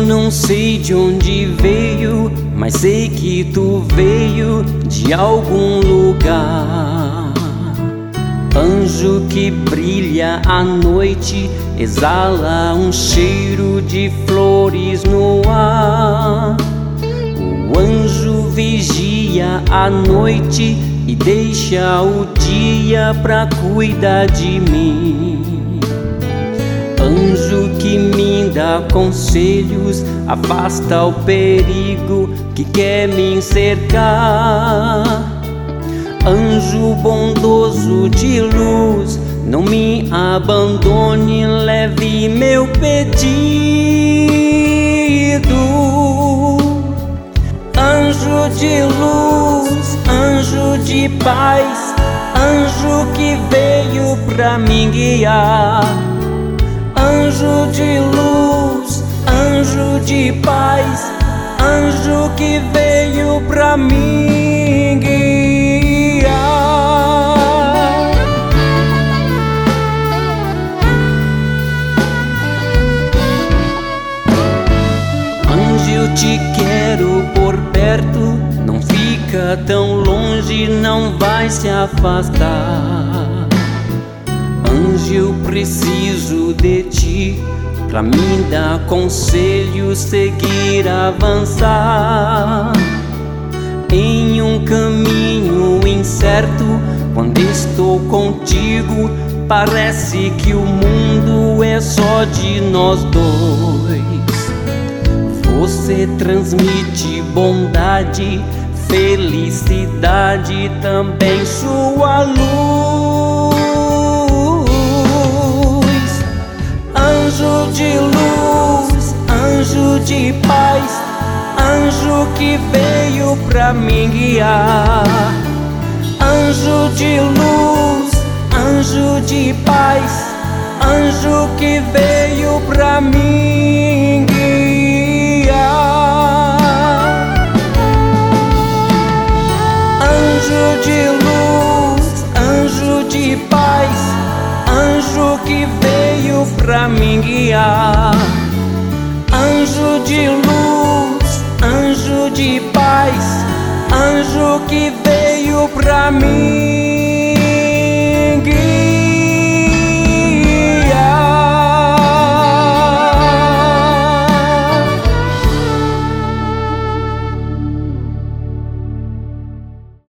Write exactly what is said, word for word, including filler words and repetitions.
não sei de onde veio, mas sei que tu veio de algum lugar. Anjo que brilha à noite, exala um cheiro de flores no ar. O anjo vigia à noite e deixa o dia pra cuidar de mim. Anjo que me dá conselhos, afasta o perigo que quer me cercar. Anjo bondoso de luz, não me abandone, leve meu pedido. Anjo de luz, anjo de paz, anjo que veio pra me guiar. Anjo de luz, anjo de paz, anjo que veio pra me guiar. Anjo, eu te quero por perto, não fica tão longe, não vai se afastar. Anjo, eu preciso de ti, pra me dar conselho, seguir, avançar. Em um caminho incerto, quando estou contigo, parece que o mundo é só de nós dois. Você transmite bondade, felicidade, também sua luz. Anjo de luz, anjo de paz, anjo que veio pra me guiar. Anjo de luz, anjo de paz, anjo que veio pra me guiar. Anjo de luz, anjo de paz, anjo que veio pra me guiar. Anjo de luz, anjo de paz, anjo que veio pra mim.